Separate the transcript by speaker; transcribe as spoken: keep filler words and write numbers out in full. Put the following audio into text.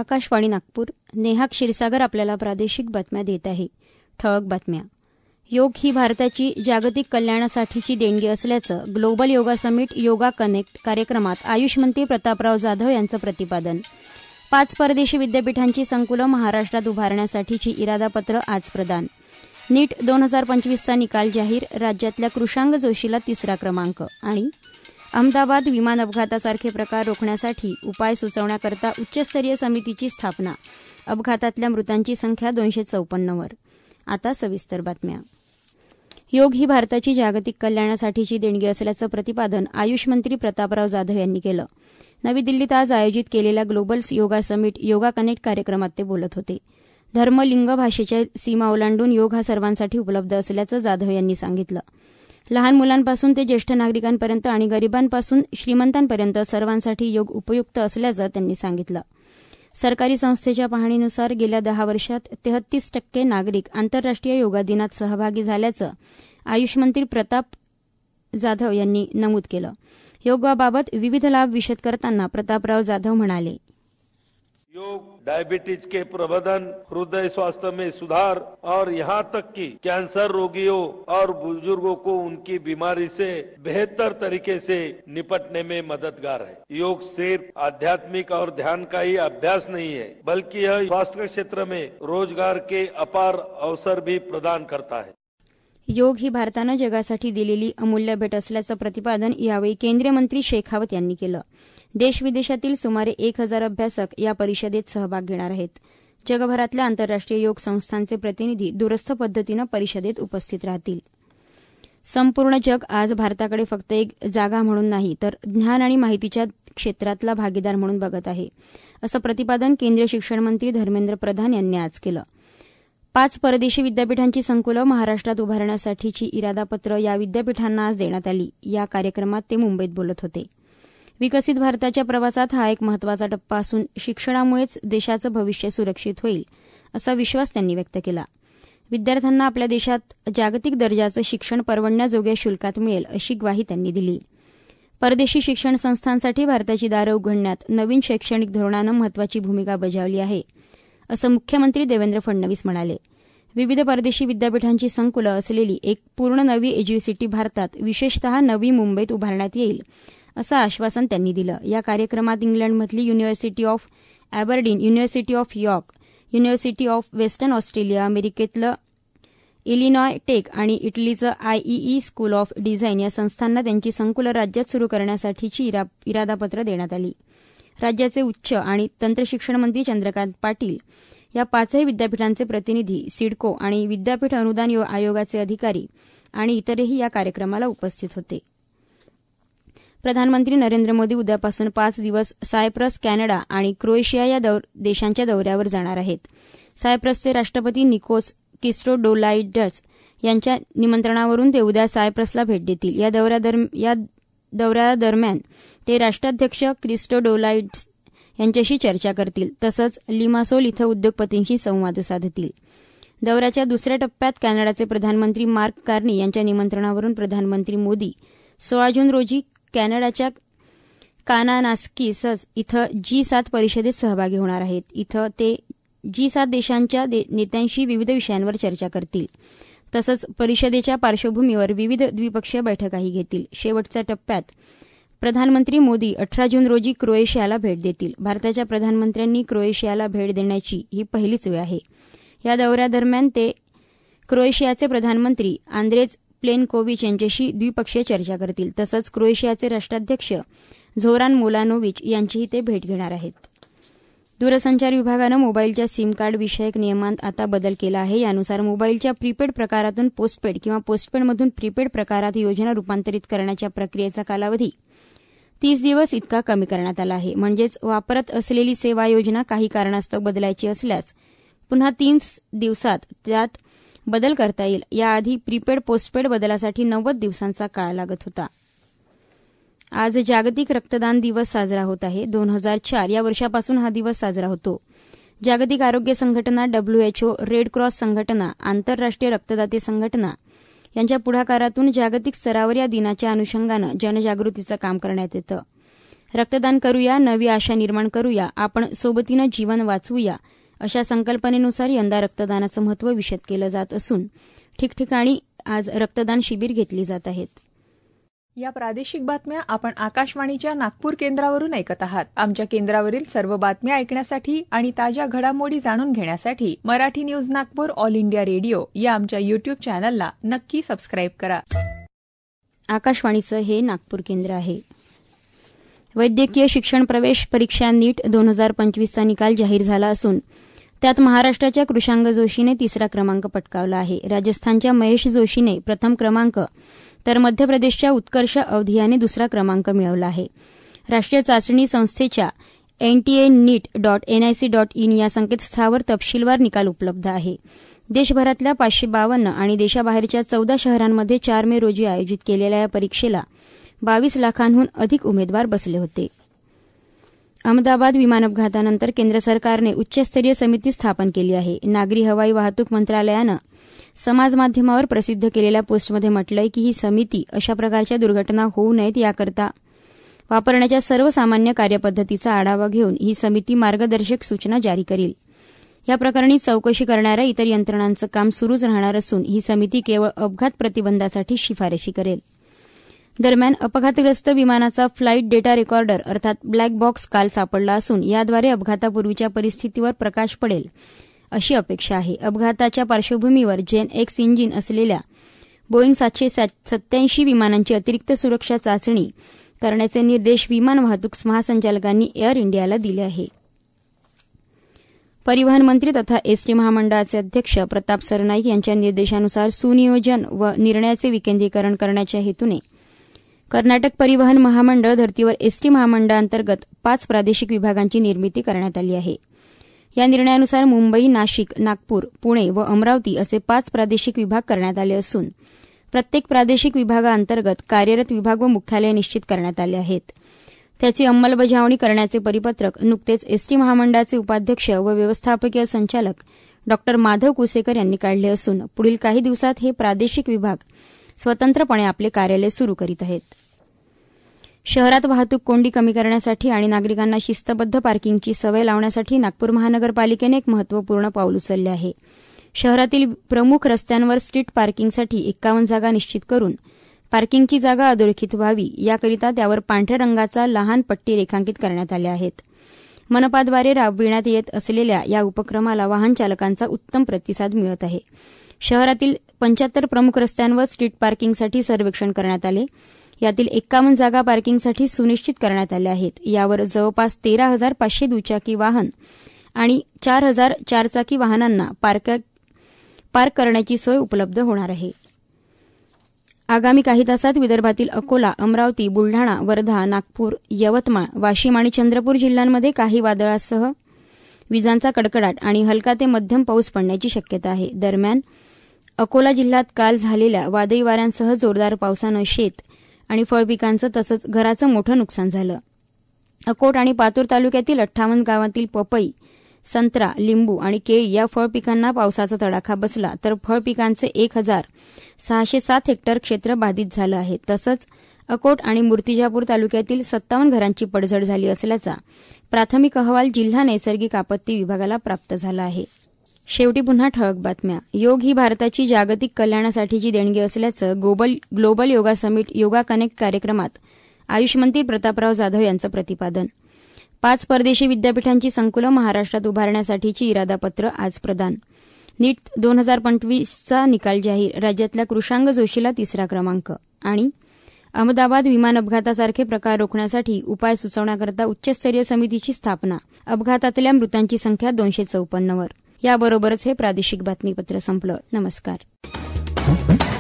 Speaker 1: आकाशवाणी नागपूर. नेहा क्षीरसागर आपल्याला प्रादेशिक बातम्या देत आहे. ठळक बातम्या. योग ही भारताची जागतिक कल्याणासाठीची देणगी असल्याचं global yoga summit yoga connect कार्यक्रमात आयुष मंत्री प्रतापराव जाधव यांचं प्रतिपादन. पाच परदेशी विद्यापीठांची संकुलं महाराष्ट्रात उभारण्यासाठीची इरादापत्र आज प्रदान. नीट दोन हजार पंचवीसचा निकाल जाहीर. राज्यातल्या कृषांग जोशीला तिसरा क्रमांक. आणि अहमदाबाद विमान अपघातासारखे प्रकार रोखण्यासाठी उपाय सुचवण्याकरता उच्चस्तरीय समितीची स्थापना. अपघातातल्या मृतांची संख्या दोनशे चौपन्नवर. आता सविस्तर बातम्या. योग ही भारताची जागतिक कल्याणासाठीची देणगी असल्याचं प्रतिपादन आयुष मंत्री प्रतापराव जाधव यांनी केलं. नवी दिल्लीत आज आयोजित केलेल्या global yoga summit yoga connect कार्यक्रमात ते बोलत होते. धर्म, लिंग, भाषेच्या सीमा ओलांडून योग हा सर्वांसाठी उपलब्ध असल्याचं जाधव यांनी सांगितलं. लहान मुलांपासून ते ज्येष्ठ नागरिकांपर्यंत आणि गरिबांपासून श्रीमंतांपर्यंत सर्वांसाठी योग उपयुक्त असल्याचं त्यांनी सांगितलं. सरकारी संस्थेच्या पाहणीनुसार गेल्या दहा वर्षात तेहतीस टक्के नागरिक आंतरराष्ट्रीय योगा दिनात सहभागी झाल्याचं आयुष मंत्री प्रताप जाधव यांनी नमूद केलं. योगाबाबत विविध लाभ विशद करताना प्रतापराव जाधव म्हणाले,
Speaker 2: योग डायबिटीज के प्रबंधन, हृदय स्वास्थ्य में सुधार और यहाँ तक कि कैंसर रोगियों और बुजुर्गों को उनकी बीमारी से बेहतर तरीके से निपटने में मददगार है. योग सिर्फ आध्यात्मिक और ध्यान का ही अभ्यास नहीं है, बल्कि यह स्वास्थ्य क्षेत्र में रोजगार के अपार अवसर भी प्रदान करता है.
Speaker 1: योग ही भारतानं जगासाठी दिलेली अमूल्य भेट असल्याचं प्रतिपादन यावेळी केंद्रीय मंत्री शेखावत यांनी केलं. देश-विदेशातील सुमारे एक हजार अभ्यासक या परिषदेत सहभाग घेणार आहेत. जगभरातल्या आंतरराष्ट्रीय योग संस्थांचे प्रतिनिधी दूरस्थ पद्धतीनं परिषदेत उपस्थित राहतील. संपूर्ण जग आज भारताकडे फक्त एक जागा म्हणून नाही, तर ज्ञान आणि माहितीच्या क्षेत्रातला भागीदार म्हणून बघत आहे, असं प्रतिपादन केंद्रीय शिक्षण मंत्री धर्मेंद्र प्रधान यांनी आज केलं. पाच परदेशी विद्यापीठांची संकुलं महाराष्ट्रात उभारण्यासाठीची इरादापत्र या विद्यापीठांना आज देण्यात आली. या कार्यक्रमात ते मुंबईत बोलत होते. विकसित भारताच्या प्रवासात हा एक महत्वाचा टप्पा असून शिक्षणामुळेच देशाचं भविष्य सुरक्षित होईल, असा विश्वास त्यांनी व्यक्त केला. विद्यार्थ्यांना आपल्या देशात जागतिक दर्जाचं शिक्षण परवडण्याजोग्या शुल्कात मिळेल, अशी ग्वाही त्यांनी दिली. परदेशी शिक्षण संस्थांसाठी भारताची दारं उघडण्यात नवीन शैक्षणिक धोरणानं महत्वाची भूमिका बजावली आहे, असं मुख्यमंत्री देवेंद्र फडणवीस म्हणाले. विविध परदेशी विद्यापीठांची संकुलं असलेली एक पूर्ण नवी एज्युसिटी भारतात, विशेषतः नवी मुंबईत उभारण्यात येईल, असं आश्वासन त्यांनी दिलं. या कार्यक्रमात इंग्लंडमधली university of Aberdeen, university of York, university of Western Australia, अमेरिकेतलं इलिनॉय टेक आणि इटलीचं आयईई स्कूल ऑफ डिझाईन या संस्थांना त्यांची संकुलं राज्यात सुरू करण्यासाठीची इरा, इरादापत्र देण्यात आली. राज्याचे उच्च आणि तंत्रशिक्षण मंत्री चंद्रकांत पाटील या पाचही विद्यापीठांचे प्रतिनिधी, सिडको आणि विद्यापीठ अनुदान आयोगाचे अधिकारी आणि इतरही या कार्यक्रमाला उपस्थित होते. प्रधानमंत्री नरेंद्र मोदी उद्यापासून पाच दिवस सायप्रस, कॅनडा आणि क्रोएशिया या दौर, देशांच्या दौऱ्यावर जाणार आहेत. सायप्रसचे राष्ट्रपती निकोस क्रिस्टोडोलाइडस यांच्या निमंत्रणावरून ते उद्या सायप्रसला भेट देतील. या दौऱ्यादरम्यान या दौऱ्यादरम्यान ते राष्ट्राध्यक्ष क्रिस्टोडोलाइडस यांच्याशी चर्चा करतील. तसंच लिमासोल इथं उद्योगपतींशी संवाद साधतील. दौऱ्याच्या दुसऱ्या टप्प्यात कॅनडाचे प्रधानमंत्री मार्क कार्नी यांच्या निमंत्रणावरून प्रधानमंत्री मोदी सोळा जून रोजी कॅनडाच्या कानानास्कीस इथं जी सात परिषदेत सहभागी होणार आहेत. इथं ते जी सात देशांच्या दे, नेत्यांशी विविध विषयांवर चर्चा करतील. तसंच परिषदेच्या पार्श्वभूमीवर विविध द्विपक्षीय बैठकाही घेतील. शेवटच्या टप्प्यात प्रधानमंत्री मोदी अठरा जून रोजी क्रोएशियाला भेट देतील. भारताच्या प्रधानमंत्र्यांनी क्रोएशियाला भेट देण्याची ही पहिलीच वेळ आहे. या दौऱ्यादरम्यान ते क्रोएशियाचे प्रधानमंत्री आंद्रेज प्लेनकोविच यांच्याशी द्विपक्षीय चर्चा करतील. तसंच क्रोएशियाचे राष्ट्राध्यक्ष झोरान मोलानोविच यांचीही ते भेट घेणार आहेत. दूरसंचार विभागानं मोबाईलच्या सिम कार्ड विषयक नियमांत आता बदल केला आहे. यानुसार मोबाईलच्या प्रीपेड प्रकारातून पोस्टपेड किंवा पोस्टपेडमधून प्रीपेड प्रकारात योजना रूपांतरित करण्याच्या प्रक्रियेचा कालावधी तीस दिवस इतका कमी करण्यात आला आहे. म्हणजेच वापरत असलेली सेवा योजना काही कारणास्तव बदलायची असल्यास पुन्हा तीन दिवसात त्यात बदल करता येईल. याआधी प्रीपेड पोस्टपेड बदलासाठी नव्वद दिवसांचा काळ लागत होता. आज जागतिक रक्तदान दिवस साजरा होत आहे. दोन हजार चार या वर्षापासून हा दिवस साजरा होतो. जागतिक आरोग्य संघटना, डब्ल्यूएचओ, रेड क्रॉस संघटना, आंतरराष्ट्रीय रक्तदाते संघटना यांच्या पुढाकारातून जागतिक स्तरावर या दिनाच्या अनुषंगानं जनजागृतीचं काम करण्यात येतं. रक्तदान करूया, नवी आशा निर्माण करूया, आपण सोबतीनं जीवन वाचवूया अशा संकल्पनेनुसार यंदा रक्तदानाचं महत्त्व विशद केलं जात असून ठिकठिकाणी आज रक्तदान शिबिर घेतली जात आहेत.
Speaker 3: या प्रादेशिक बातम्या आपण आकाशवाणीच्या नागपूर केंद्रावरून ऐकत आहात. आमच्या केंद्रावरील सर्व बातम्या ऐकण्यासाठी आणि ताज्या घडामोडी जाणून घेण्यासाठी Marathi news Nagpur all India radio या आमच्या युट्यूब चॅनलला नक्की सबस्क्राईब करा.
Speaker 1: आकाशवाणीचं हे नागपूर केंद्र आहे. वैद्यकीय शिक्षण प्रवेश परीक्षा नीट दोन हजार पंचवीसचा निकाल जाहीर झाला असून त्यात महाराष्ट्राच्या कृषांग जोशीने तिसरा क्रमांक पटकावला आहे. राजस्थानच्या महेश जोशीने प्रथम क्रमांक तर मध्य प्रदेशच्या उत्कर्ष अवधियाने दुसरा क्रमांक मिळवला आहे. राष्ट्रीय चाचणी संस्थेच्या NTA NEET dot NIC dot in या संकेतस्थळावर तपशीलवार निकाल उपलब्ध आहे. देशभरातल्या पाचशे बावन्न आणि देशाबाहेरच्या चौदा शहरांमध्ये चार मे रोजी आयोजित केलेल्या या परीक्षेला बावीस लाखांहून अधिक उमेदवार बसले होते. अहमदाबाद विमान अपघातानंतर केंद्र सरकारने उच्चस्तरीय समिती स्थापन केली आहे. नागरी हवाई वाहतूक मंत्रालयानं समाजमाध्यमावर प्रसिद्ध केलेल्या पोस्टमध्ये म्हटलंय की ही समिती अशा प्रकारच्या दुर्घटना होऊ नयेत याकरता वापरण्याच्या सर्वसामान्य कार्यपद्धतीचा आढावा घेऊन ही समिती मार्गदर्शक सूचना जारी करील. या प्रकरणी चौकशी करणाऱ्या इतर यंत्रणांचं काम सुरूच राहणार असून ही समिती केवळ अपघात प्रतिबंधासाठी शिफारशी करेल. दरम्यान अपघातग्रस्त विमानाचा फ्लाईट डेटा रेकॉर्डर अर्थात ब्लॅक बॉक्स काल सापडला असून याद्वारे अपघातापूर्वीच्या परिस्थितीवर प्रकाश पडेल अशी अपेक्षा आहे. अपघाताच्या पार्श्वभूमीवर जेन एक्स इंजिन असलेल्या बोईंग सातशे सत्याऐंशी विमानांची अतिरिक्त सुरक्षा चाचणी करण्याचे निर्देश विमान वाहतूक महासंचालकांनी एअर इंडियाला दिले आहे. परिवहन मंत्री तथा एसटी महामंडळाचे अध्यक्ष प्रताप सरनाईक यांच्या निर्देशानुसार सुनियोजन व निर्णयाचे विकेंद्रीकरण करण्याच्या हेतूने कर्नाटक परिवहन महामंडळ धर्तीवर एसटी महामंडळांतर्गत पाच प्रादेशिक विभागांची निर्मिती करण्यात आली आहे. या निर्णयानुसार मुंबई, नाशिक, नागपूर, पुणे व अमरावती असे पाच प्रादेशिक विभाग करण्यात आले असून प्रत्येक प्रादेशिक विभागाअंतर्गत कार्यरत विभाग व मुख्यालय निश्चित करण्यात आले आहेत. त्याची अंमलबजावणी करण्याचे परिपत्रक नुकतेच एसटी महामंडळाचे उपाध्यक्ष व व्यवस्थापकीय संचालक डॉ माधव कुसेकर यांनी काढले असून पुढील काही दिवसात हे प्रादेशिक विभाग स्वतंत्रपणे आपले कार्यालय सुरू करीत आहेत. शहरात वाहतूक कोंडी कमी करण्यासाठी आणि नागरिकांना शिस्तबद्ध पार्किंगची सवय लावण्यासाठी नागपूर महानगरपालिकेने एक महत्त्वपूर्ण पाऊल उचलले आहे. शहरातील प्रमुख रस्त्यांवर स्ट्रीट पार्किंगसाठी एक्कावन्न जागा निश्चित करून पार्किंगची जागा अधोरेखित व्हावी याकरिता त्यावर पांढऱ्या रंगाचा लहान पट्टी रेखांकित करण्यात आल्या आहेत. मनपाद्वारे राबविण्यात येत असलेल्या या उपक्रमाला वाहन चालकांचा उत्तम प्रतिसाद मिळत आहे. शहरातील पंच्याहत्तर प्रमुख रस्त्यांवर स्ट्रीट पार्किंगसाठी सर्वेक्षण करण्यात आले. यातील एक्कावन्न जागा पार्किंगसाठी सुनिश्चित करण्यात आल्या आहेत. यावर जवळपास तेरा हजार पाचशे दुचाकी वाहन आणि चार हजार चारचाकी वाहनांना पार्क पार्क करण्याची सोय उपलब्ध होणार आहे. आगामी काही तासात विदर्भातील अकोला, अमरावती, बुलढाणा, वर्धा, नागपूर, यवतमाळ, वाशिम आणि चंद्रपूर जिल्ह्यांमध्ये काही वादळासह विजांचा कडकडाट आणि हलका ते मध्यम पाऊस पडण्याची शक्यता आहे. दरम्यान अकोला जिल्ह्यात काल झालेल्या वादळी वाऱ्यांसह जोरदार पावसानं शेत आणि फळपिकांचं तसंच घराचं मोठं नुकसान झालं. अकोट आणि पातूर तालुक्यातील अठ्ठावन्न गावातील पपई, संत्रा, लिंबू आणि केळी या फळपिकांना पावसाचा तडाखा बसला तर फळपिकांचे एक हजार सहाशे सात हेक्टर क्षेत्र बाधित झालं आहे. तसंच अकोट आणि मूर्तिजापूर तालुक्यातील सत्तावन्न घरांची पडझड झाली असल्याचा प्राथमिक अहवाल जिल्हा नैसर्गिक आपत्ती विभागाला प्राप्त झाला आहे. शेवटी पुन्हा ठळक बातम्या. योग ही भारताची जागतिक कल्याणासाठीची देणगी असल्याचं global global yoga summit yoga connect कार्यक्रमात आयुष मंत्री प्रतापराव जाधव यांचं प्रतिपादन. पाच परदेशी विद्यापीठांची संकुलं महाराष्ट्रात उभारण्यासाठीची इरादापत्र आज प्रदान. नीट दोन हजार पंचवीसचा निकाल जाहीर, राज्यातल्या कृषांग जोशीला तिसरा क्रमांक. आणि अहमदाबाद विमान अपघातासारखे प्रकार रोखण्यासाठी उपाय सुचवण्याकरता उच्चस्तरीय समितीची स्थापना. अपघातातल्या मृतांची संख्या दोनशे चौपन्नवर. याबरोबरच हे प्रादेशिक बातमीपत्र संपलं. नमस्कार.